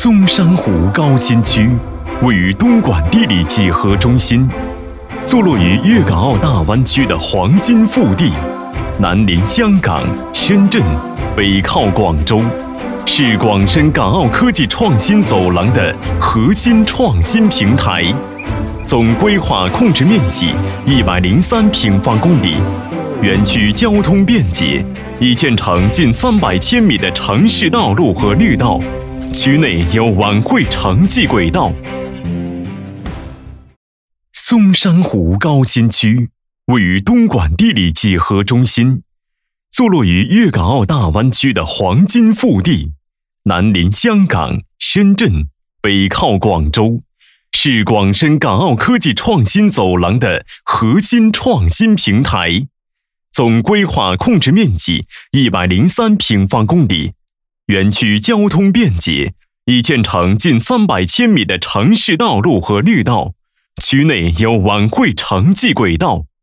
松山湖高新区位于东莞地理几何中心，坐落于粤港澳大湾区的黄金腹地，南临香港、深圳，北靠广州，是广深港澳科技创新走廊的核心创新平台，总规划控制面积103平方公里，园区交通便捷，已建成近300千米的城市道路和绿道，区内有晚会城际轨道。松山湖高新区位于东莞地理几何中心，坐落于粤港澳大湾区的黄金腹地，南临香港、深圳，北靠广州，是广深港澳科技创新走廊的核心创新平台，总规划控制面积103平方公里，园区交通便捷，已建成近300千米的城市道路和绿道，区内有晚会城际轨道。